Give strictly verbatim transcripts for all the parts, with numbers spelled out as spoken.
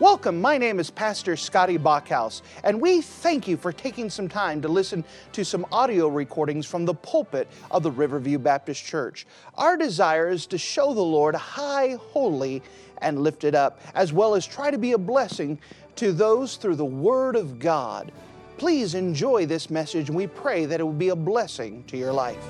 Welcome, my name is Pastor Scotty Bachhaus, and we thank you for taking some time to listen to some audio recordings from the pulpit of the Riverview Baptist Church. Our desire is to show the Lord high, holy, and lifted up, as well as try to be a blessing to those through the Word of God. Please enjoy this message, and we pray that it will be a blessing to your life.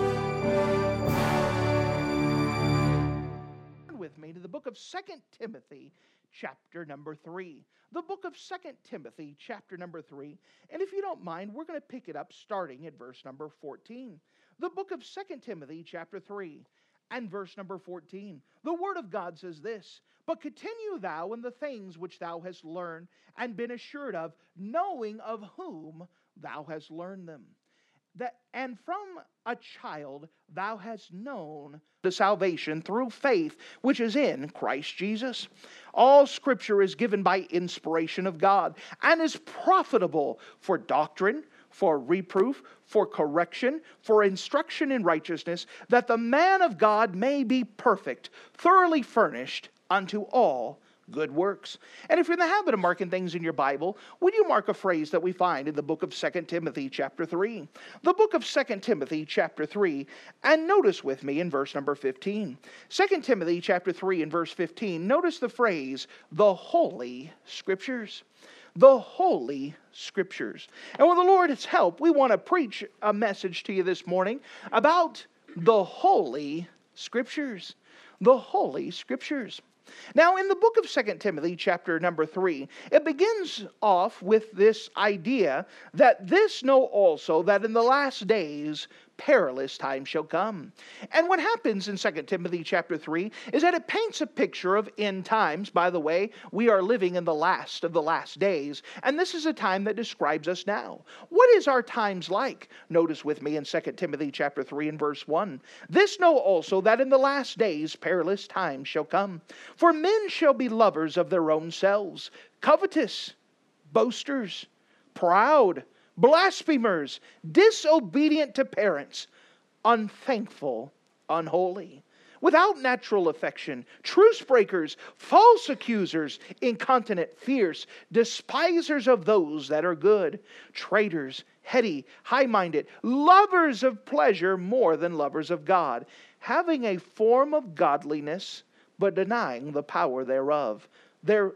Turn with me to the book of Second Timothy, chapter number three. The book of Second Timothy, chapter number three. And if you don't mind, we're going to pick it up starting at verse number fourteen. The book of Second Timothy, chapter three, and verse number fourteen. The Word of God says this: "But continue thou in the things which thou hast learned and been assured of, knowing of whom thou hast learned them. That, and from a child thou hast known the salvation through faith which is in Christ Jesus. All Scripture is given by inspiration of God, and is profitable for doctrine, for reproof, for correction, for instruction in righteousness, that the man of God may be perfect, thoroughly furnished unto all good works." And if you're in the habit of marking things in your Bible, would you mark a phrase that we find in the book of Second Timothy chapter three? The book of Second Timothy chapter three, and notice with me in verse number fifteen. Second Timothy chapter three and verse fifteen, notice the phrase, "the Holy Scriptures." The Holy Scriptures. And with the Lord's help, we want to preach a message to you this morning about the Holy Scriptures. The Holy Scriptures. Now, in the book of Second Timothy, chapter number three, it begins off with this idea that this know also that in the last days perilous times shall come. And what happens in Second Timothy chapter three is that it paints a picture of end times. By the way, we are living in the last of the last days, and this is a time that describes us now. What is our times like? Notice with me in Second Timothy chapter three and verse one. "This know also that in the last days perilous times shall come. For men shall be lovers of their own selves, covetous, boasters, proud, blasphemers, disobedient to parents, unthankful, unholy, without natural affection, truce breakers, false accusers, incontinent, fierce, despisers of those that are good, traitors, heady, high-minded, lovers of pleasure more than lovers of God, having a form of godliness, but denying the power thereof. There,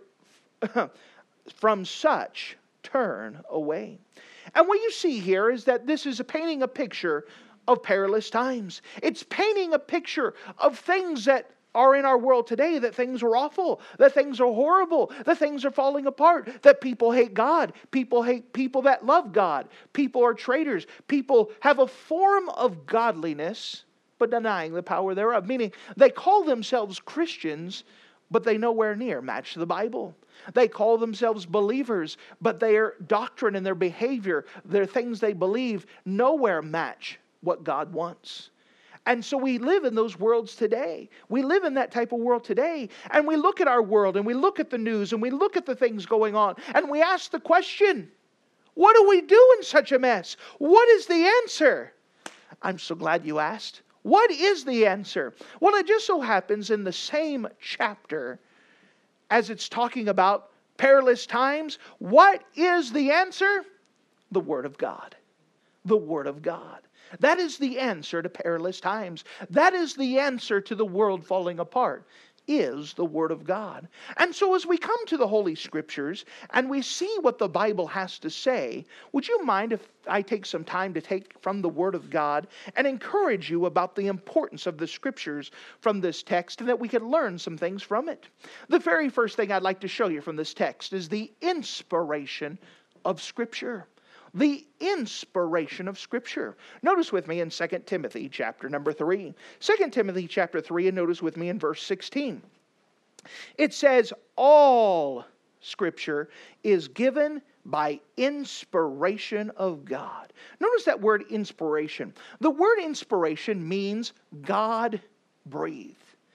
from such turn away." And what you see here is that this is painting a picture of perilous times. It's painting a picture of things that are in our world today, that things are awful, that things are horrible, that things are falling apart, that people hate God, people hate people that love God, people are traitors, people have a form of godliness, but denying the power thereof. Meaning, they call themselves Christians, but they nowhere near match the Bible. They call themselves believers, but their doctrine and their behavior, their things they believe, nowhere match what God wants. And so we live in those worlds today. We live in that type of world today. And we look at our world, and we look at the news, and we look at the things going on, and we ask the question, what do we do in such a mess? What is the answer? I'm so glad you asked. What is the answer? Well, it just so happens in the same chapter as it's talking about perilous times, what is the answer? The Word of God. The Word of God. That is the answer to perilous times. That is the answer to the world falling apart, is the Word of God. And so as we come to the Holy Scriptures and we see what the Bible has to say, would you mind if I take some time to take from the Word of God and encourage you about the importance of the Scriptures from this text, and that we can learn some things from it? The very first thing I'd like to show you from this text is the inspiration of Scripture. The inspiration of Scripture. Notice with me in Second Timothy chapter number three. Second Timothy chapter three, and notice with me in verse sixteen. It says, "All Scripture is given by inspiration of God." Notice that word inspiration. The word inspiration means God breathed.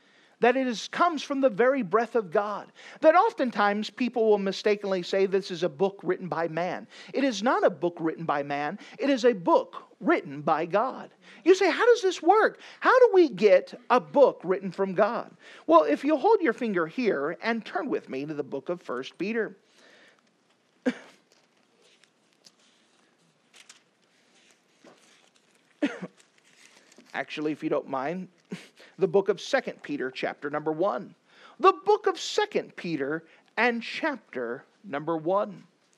that it is, comes from the very breath of God. That oftentimes people will mistakenly say this is a book written by man. It is not a book written by man. It is a book written by God. You say, how does this work? How do we get a book written from God? Well, if you hold your finger here and turn with me to the book of First Peter. Actually, if you don't mind, the book of Second Peter, chapter number one. The book of Second Peter and chapter number one.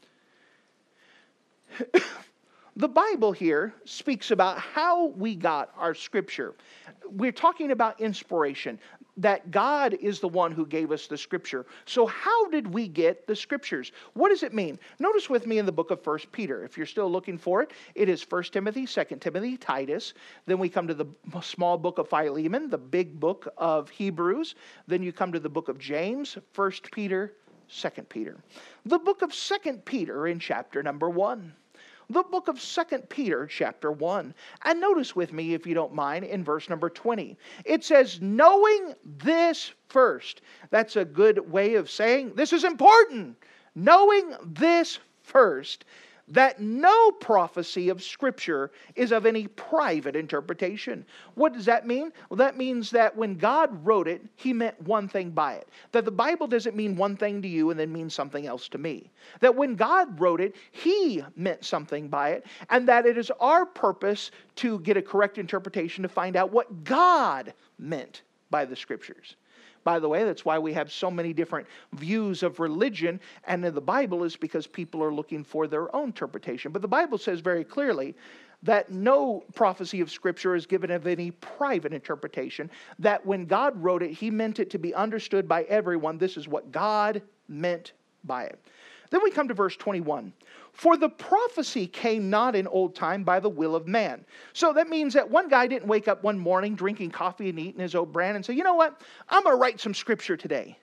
The Bible here speaks about how we got our scripture. We're talking about inspiration, that God is the one who gave us the scripture. So how did we get the scriptures? What does it mean? Notice with me in the book of First Peter. If you're still looking for it, it is First Timothy, Second Timothy, Titus. Then we come to the small book of Philemon, the big book of Hebrews. Then you come to the book of James, First Peter, Second Peter. The book of Second Peter in chapter number one. The book of Second Peter, chapter one. And notice with me, if you don't mind, in verse number twenty. It says, knowing this first. That's a good way of saying this is important. Knowing this first, that no prophecy of Scripture is of any private interpretation. What does that mean? Well, that means that when God wrote it, He meant one thing by it. That the Bible doesn't mean one thing to you and then mean something else to me. That when God wrote it, He meant something by it, and that it is our purpose to get a correct interpretation to find out what God meant by the Scriptures. By the way, that's why we have so many different views of religion, and in the Bible is because people are looking for their own interpretation. But the Bible says very clearly that no prophecy of Scripture is given of any private interpretation, that when God wrote it, He meant it to be understood by everyone. This is what God meant by it. Then we come to verse twenty-one. For the prophecy came not in old time by the will of man. So that means that one guy didn't wake up one morning drinking coffee and eating his oat bran and say, you know what, I'm going to write some scripture today.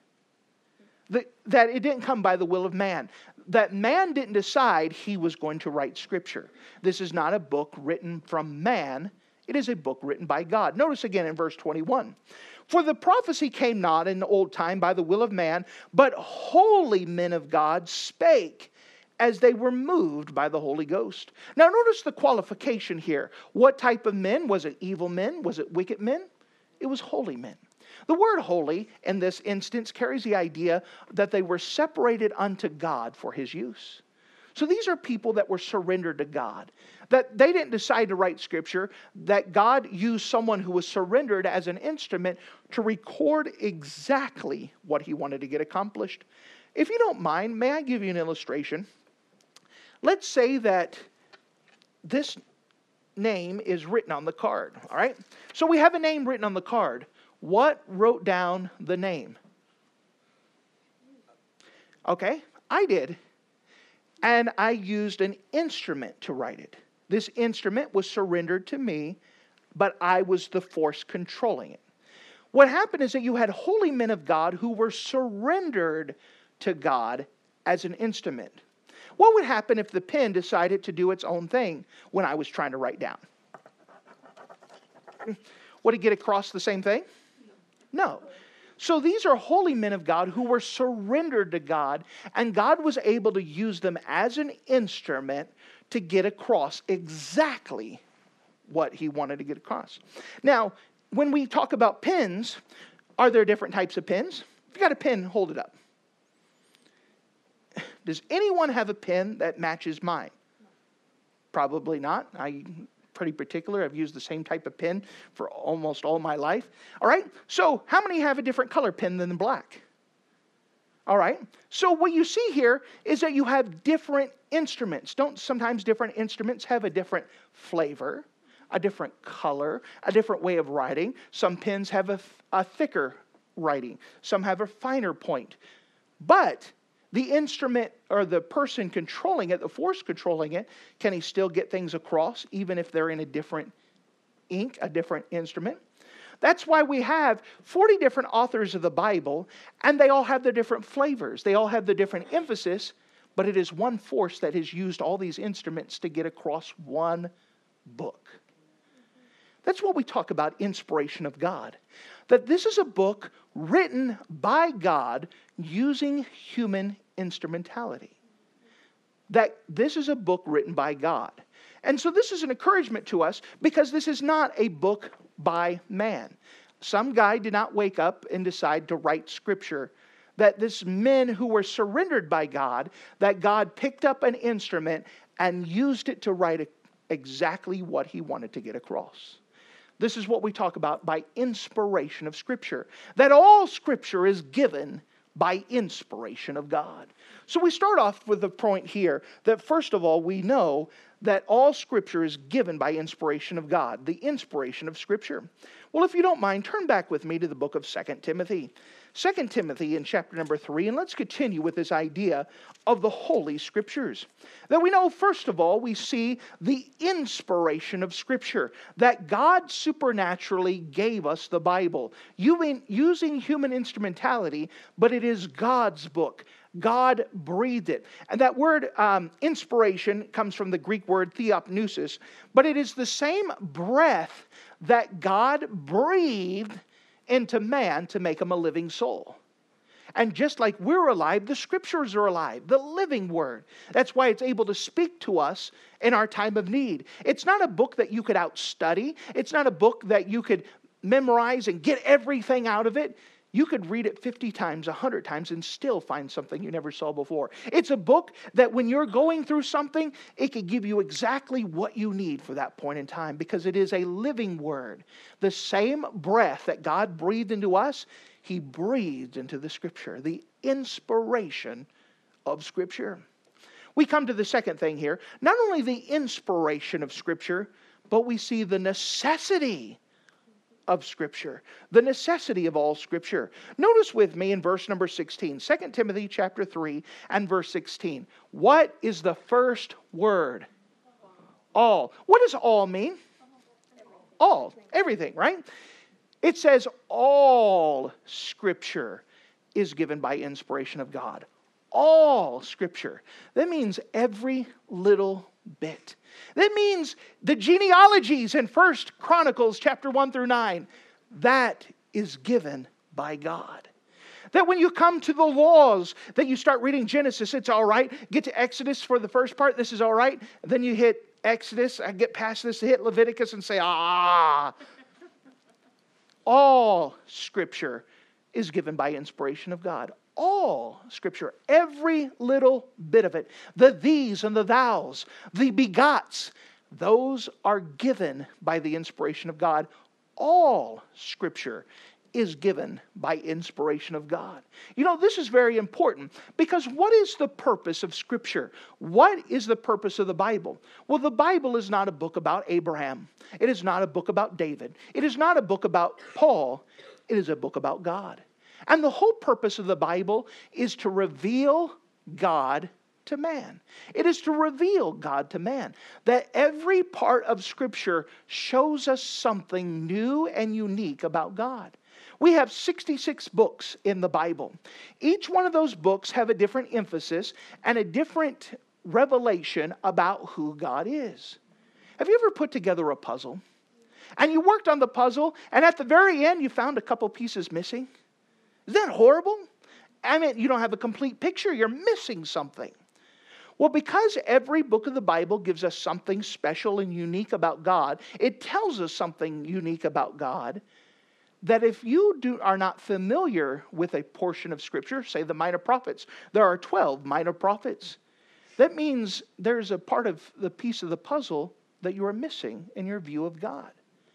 That, that it didn't come by the will of man. That man didn't decide he was going to write scripture. This is not a book written from man. It is a book written by God. Notice again in verse twenty-one. For the prophecy came not in the old time by the will of man, but holy men of God spake as they were moved by the Holy Ghost. Now notice the qualification here. What type of men? Was it evil men? Was it wicked men? It was holy men. The word holy in this instance carries the idea that they were separated unto God for His use. So these are people that were surrendered to God. That they didn't decide to write scripture, that God used someone who was surrendered as an instrument to record exactly what He wanted to get accomplished. If you don't mind, may I give you an illustration? Let's say that this name is written on the card, all right? So we have a name written on the card. What wrote down the name? Okay, I did. And I used an instrument to write it. This instrument was surrendered to me, but I was the force controlling it. What happened is that you had holy men of God who were surrendered to God as an instrument. What would happen if the pen decided to do its own thing when I was trying to write down? Would it get across the same thing? No. So these are holy men of God who were surrendered to God, and God was able to use them as an instrument to get across exactly what He wanted to get across. Now, when we talk about pens, are there different types of pens? If you got a pen, hold it up. Does anyone have a pen that matches mine? Probably not. I'm pretty particular. I've used the same type of pen for almost all my life. All right. So how many have a different color pen than the black? All right. So what you see here is that you have different instruments. Don't sometimes different instruments have a different flavor, a different color, a different way of writing? Some pens have a, a thicker writing. Some have a finer point. But the instrument or the person controlling it, the force controlling it, can he still get things across even if they're in a different ink, a different instrument? That's why we have forty different authors of the Bible, and they all have their different flavors. They all have the different emphasis, but it is one force that has used all these instruments to get across one book. That's what we talk about inspiration of God. That this is a book written by God using human instrumentality. That this is a book written by God. And so this is an encouragement to us because this is not a book by man. Some guy did not wake up and decide to write Scripture. That this men who were surrendered by God, that God picked up an instrument and used it to write exactly what He wanted to get across. This is what we talk about by inspiration of Scripture. That all Scripture is given by inspiration of God. So we start off with the point here that first of all we know that all Scripture is given by inspiration of God. The inspiration of Scripture. Well, if you don't mind, turn back with me to the book of Second Timothy. Second Timothy in chapter number three, and let's continue with this idea of the Holy Scriptures. That we know, first of all, we see the inspiration of Scripture. That God supernaturally gave us the Bible, using human instrumentality, but it is God's book. God breathed it. And that word um, inspiration comes from the Greek word theopneustos, but it is the same breath that God breathed into man to make him a living soul. And just like we're alive, the Scriptures are alive, the living Word. That's why it's able to speak to us in our time of need. It's not a book that you could outstudy. It's not a book that you could memorize and get everything out of it. You could read it fifty times, one hundred times, and still find something you never saw before. It's a book that when you're going through something, it could give you exactly what you need for that point in time because it is a living Word. The same breath that God breathed into us, He breathed into the Scripture. The inspiration of Scripture. We come to the second thing here. Not only the inspiration of Scripture, but we see the necessity of Scripture. The necessity of all Scripture. Notice with me in verse number sixteen. Second Timothy chapter three and verse sixteen. What is the first word? All. What does all mean? All. Everything, right? It says all Scripture is given by inspiration of God. All Scripture. That means every little bit. That means the genealogies in First Chronicles chapter one through nine. That is given by God. That when you come to the laws, that you start reading Genesis, it's all right. Get to Exodus for the first part, this is all right. Then you hit Exodus, I get past this, hit Leviticus and say, ah. All Scripture is given by inspiration of God. All Scripture, every little bit of it, the these and the thous, the begots, those are given by the inspiration of God. All Scripture is given by inspiration of God. You know, this is very important because what is the purpose of Scripture? What is the purpose of the Bible? Well, the Bible is not a book about Abraham. It is not a book about David. It is not a book about Paul. It is a book about God. And the whole purpose of the Bible is to reveal God to man. It is to reveal God to man. That every part of Scripture shows us something new and unique about God. We have sixty-six books in the Bible. Each one of those books have a different emphasis and a different revelation about who God is. Have you ever put together a puzzle? And you worked on the puzzle, and at the very end you found a couple pieces missing? Is that horrible? I mean, you don't have a complete picture. You're missing something. Well, because every book of the Bible gives us something special and unique about God, it tells us something unique about God, that if you do, are not familiar with a portion of Scripture, say the minor prophets, there are twelve minor prophets. That means there's a part of the piece of the puzzle that you are missing in your view of God.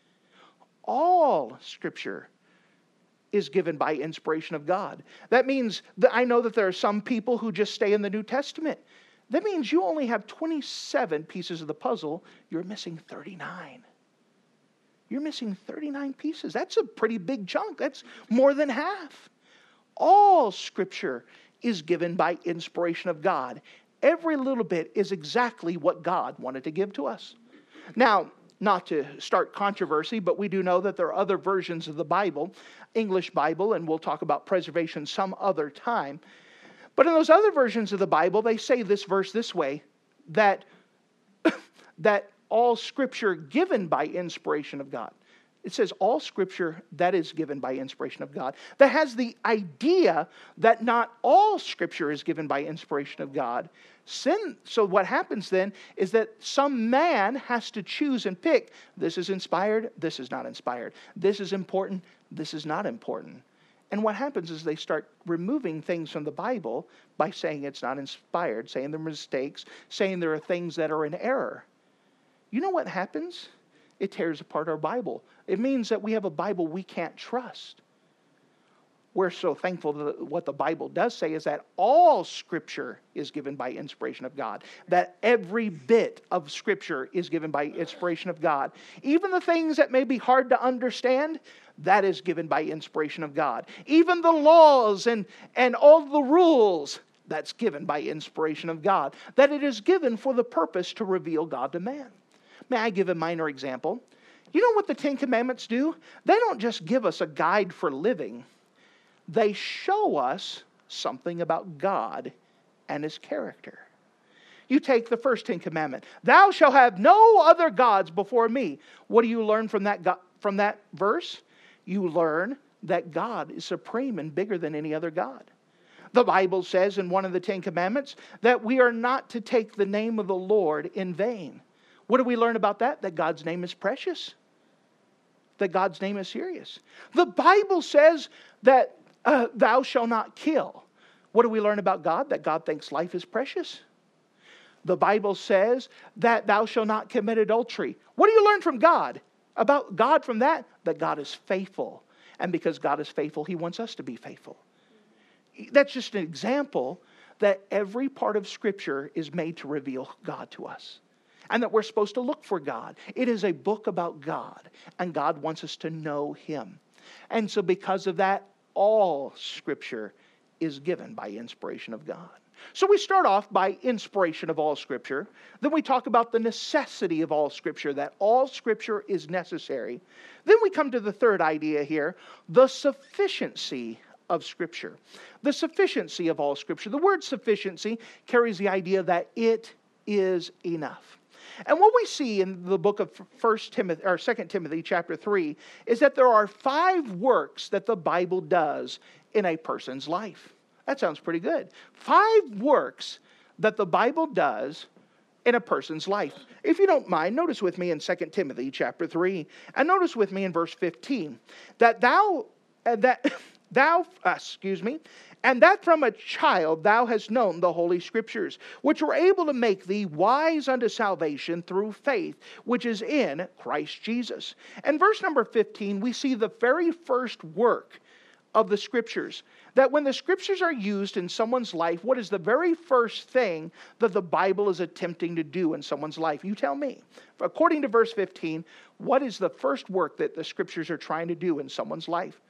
All Scripture is given by inspiration of God. That means that I know that there are some people who just stay in the New Testament. That means you only have twenty-seven pieces of the puzzle. You're missing thirty-nine. You're missing thirty-nine pieces. That's a pretty big chunk. That's more than half. All Scripture is given by inspiration of God. Every little bit is exactly what God wanted to give to us. Now, not to start controversy, but we do know that there are other versions of the Bible, English Bible, and we'll talk about preservation some other time. But in those other versions of the Bible, they say this verse this way, that, that all Scripture given by inspiration of God. It says all Scripture that is given by inspiration of God. That has the idea that not all Scripture is given by inspiration of God. Sin, so what happens then is that some man has to choose and pick, this is inspired, this is not inspired. This is important, this is not important. And what happens is they start removing things from the Bible by saying it's not inspired, saying there are mistakes, saying there are things that are in error. You know what happens? It tears apart our Bible. It means that we have a Bible we can't trust. We're so thankful that what the Bible does say is that all Scripture is given by inspiration of God. That every bit of Scripture is given by inspiration of God. Even the things that may be hard to understand, that is given by inspiration of God. Even the laws and, and all the rules, that's given by inspiration of God. That it is given for the purpose to reveal God to man. May I give a minor example? You know what the Ten Commandments do? They don't just give us a guide for living. They show us something about God and His character. You take the first Ten Commandment. Thou shalt have no other gods before me. What do you learn from that, from that verse? You learn that God is supreme and bigger than any other God. The Bible says in one of the Ten Commandments that we are not to take the name of the Lord in vain. What do we learn about that? That God's name is precious. That God's name is serious. The Bible says that uh, thou shalt not kill. What do we learn about God? That God thinks life is precious. The Bible says that thou shalt not commit adultery. What do you learn from God? About God from that? That God is faithful. And because God is faithful, He wants us to be faithful. That's just an example that every part of Scripture is made to reveal God to us. And that we're supposed to look for God. It is a book about God. And God wants us to know Him. And so because of that, all Scripture is given by inspiration of God. So we start off by inspiration of all Scripture. Then we talk about the necessity of all Scripture, that all Scripture is necessary. Then we come to the third idea here, the sufficiency of Scripture. The sufficiency of all Scripture. The word sufficiency carries the idea that it is enough. And what we see in the book of First Timothy or Second Timothy chapter three is that there are five works that the Bible does in a person's life. That sounds pretty good. Five works that the Bible does in a person's life. If you don't mind, notice with me in Second Timothy chapter three, and notice with me in verse fifteen that thou uh, that thou uh, excuse me. And that from a child thou hast known the Holy Scriptures, which were able to make thee wise unto salvation through faith, which is in Christ Jesus. And verse number fifteen, we see the very first work of the Scriptures. That when the Scriptures are used in someone's life, what is the very first thing that the Bible is attempting to do in someone's life? You tell me. According to verse fifteen, what is the first work that the Scriptures are trying to do in someone's life?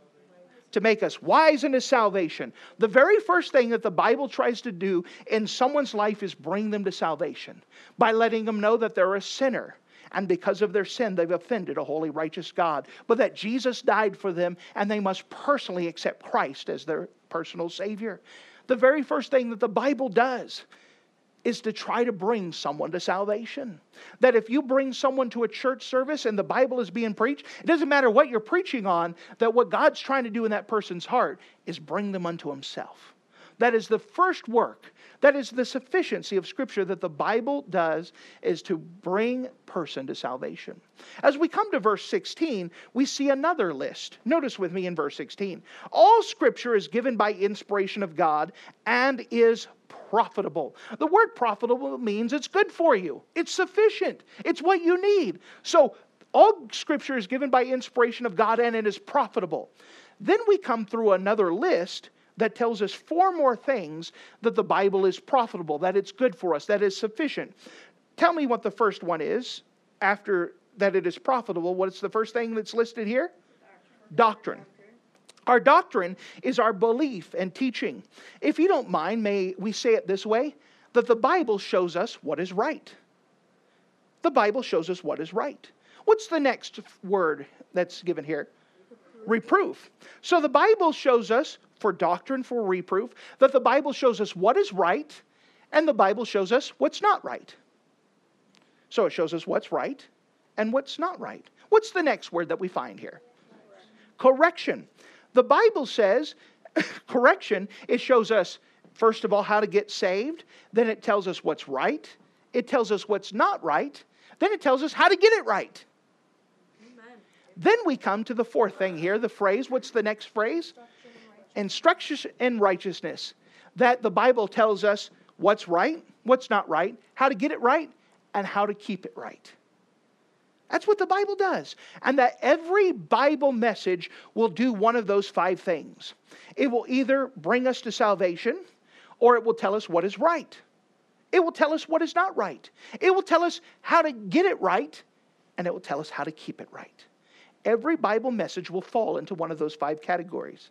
To make us wise unto salvation. The very first thing that the Bible tries to do in someone's life is bring them to salvation. By letting them know that they're a sinner. And because of their sin, they've offended a holy, righteous God. But that Jesus died for them and they must personally accept Christ as their personal Savior. The very first thing that the Bible does is to try to bring someone to salvation. That if you bring someone to a church service and the Bible is being preached, it doesn't matter what you're preaching on, that what God's trying to do in that person's heart is bring them unto Himself. That is the first work. That is the sufficiency of Scripture that the Bible does, is to bring person to salvation. As we come to verse sixteen, we see another list. Notice with me in verse sixteen. All Scripture is given by inspiration of God and is profitable. The word profitable means it's good for you. It's sufficient. It's what you need. So all Scripture is given by inspiration of God and it is profitable. Then we come through another list that tells us four more things that the Bible is profitable, that it's good for us, that is sufficient. Tell me what the first one is after that it is profitable. What's the first thing that's listed here? Doctrine. Our doctrine is our belief and teaching. If you don't mind, may we say it this way, that the Bible shows us what is right. The Bible shows us what is right. What's the next word that's given here? Reproof. So the Bible shows us, for doctrine, for reproof, that the Bible shows us what is right, and the Bible shows us what's not right. So it shows us what's right and what's not right. What's the next word that we find here? Correction. The Bible says, correction, it shows us, first of all, how to get saved. Then it tells us what's right. It tells us what's not right. Then it tells us how to get it right. Amen. Then we come to the fourth thing here, the phrase. What's the next phrase? Instruction in righteousness. That the Bible tells us what's right, what's not right, how to get it right, and how to keep it right. That's what the Bible does. And that every Bible message will do one of those five things. It will either bring us to salvation, or it will tell us what is right. It will tell us what is not right. It will tell us how to get it right, and it will tell us how to keep it right. Every Bible message will fall into one of those five categories.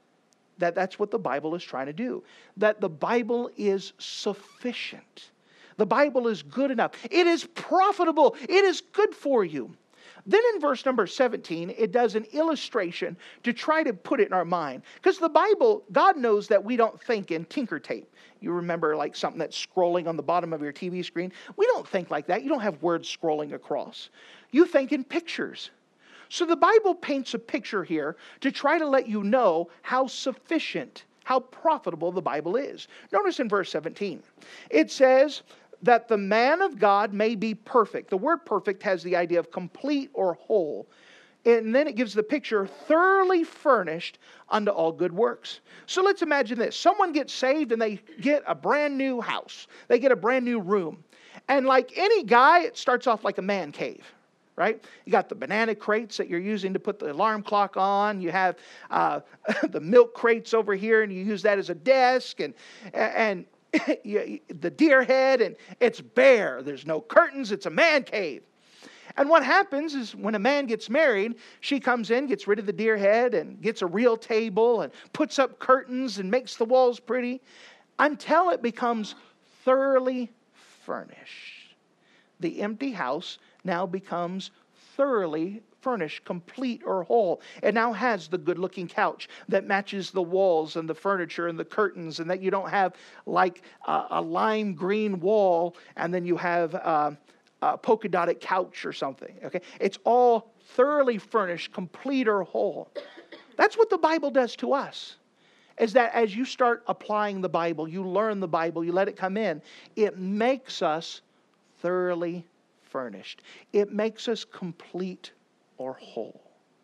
That that's what the Bible is trying to do. That the Bible is sufficient. The Bible is good enough. It is profitable. It is good for you. Then in verse number seventeen, it does an illustration to try to put it in our mind. Because the Bible, God knows that we don't think in tinker tape. You remember like something that's scrolling on the bottom of your T V screen? We don't think like that. You don't have words scrolling across. You think in pictures. So the Bible paints a picture here to try to let you know how sufficient, how profitable the Bible is. Notice in verse seventeen, it says that the man of God may be perfect. The word perfect has the idea of complete or whole. And then it gives the picture, thoroughly furnished unto all good works. So let's imagine this. Someone gets saved and they get a brand new house. They get a brand new room. And like any guy, it starts off like a man cave. Right? You got the banana crates that you're using to put the alarm clock on. You have uh, the milk crates over here, and you use that as a desk. And and you, the deer head, and it's bare. There's no curtains. It's a man cave. And what happens is when a man gets married, she comes in, gets rid of the deer head, and gets a real table, and puts up curtains, and makes the walls pretty, until it becomes thoroughly furnished. The empty house now becomes thoroughly furnished, complete or whole. It now has the good-looking couch that matches the walls and the furniture and the curtains, and that you don't have like a, a lime green wall and then you have a, a polka-dotted couch or something. Okay, it's all thoroughly furnished, complete or whole. That's what the Bible does to us. Is that as you start applying the Bible, you learn the Bible, you let it come in, it makes us thoroughly furnished. It makes us complete or whole.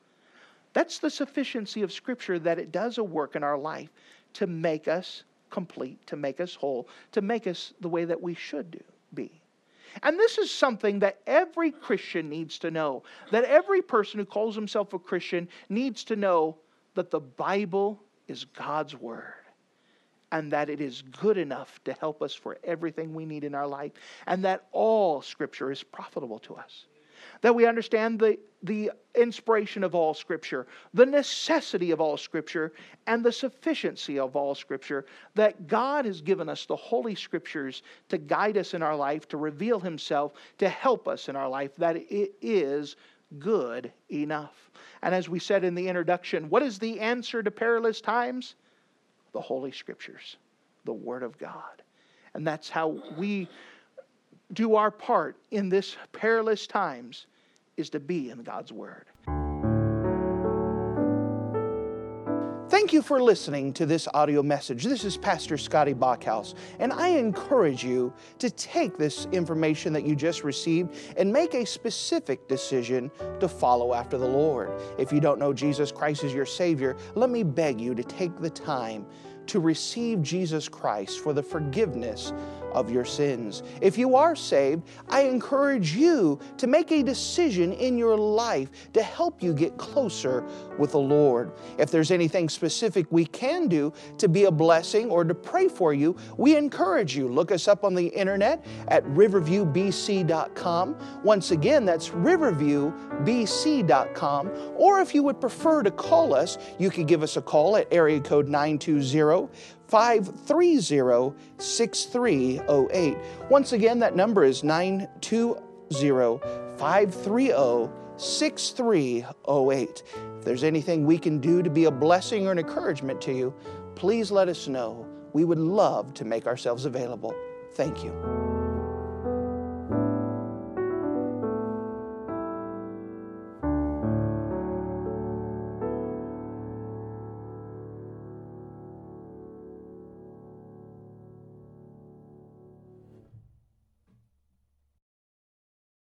That's the sufficiency of Scripture, that it does a work in our life to make us complete, to make us whole, to make us the way that we should do, be. And this is something that every Christian needs to know, that every person who calls himself a Christian needs to know, that the Bible is God's Word, and that it is good enough to help us for everything we need in our life, and that all Scripture is profitable to us. That we understand the, the inspiration of all Scripture, the necessity of all Scripture, and the sufficiency of all Scripture, that God has given us the Holy Scriptures to guide us in our life, to reveal Himself, to help us in our life, that it is good enough. And as we said in the introduction, what is the answer to perilous times? The Holy Scriptures, the Word of God. And that's how we do our part in this perilous times, is to be in God's Word. Thank you for listening to this audio message. This is Pastor Scotty Bachhaus, and I encourage you to take this information that you just received and make a specific decision to follow after the Lord. If you don't know Jesus Christ as your Savior, let me beg you to take the time to receive Jesus Christ for the forgiveness of your sins. If you are saved, I encourage you to make a decision in your life to help you get closer with the Lord. If there's anything specific we can do to be a blessing or to pray for you, we encourage you. Look us up on the internet at riverview b c dot com. Once again, that's riverview b c dot com. Or if you would prefer to call us, you can give us a call at area code nine two zero, five three zero, six three zero eight. Once again, that number is nine two zero, five three zero, six three zero eight. If there's anything we can do to be a blessing or an encouragement to you, please let us know. We would love to make ourselves available. Thank you.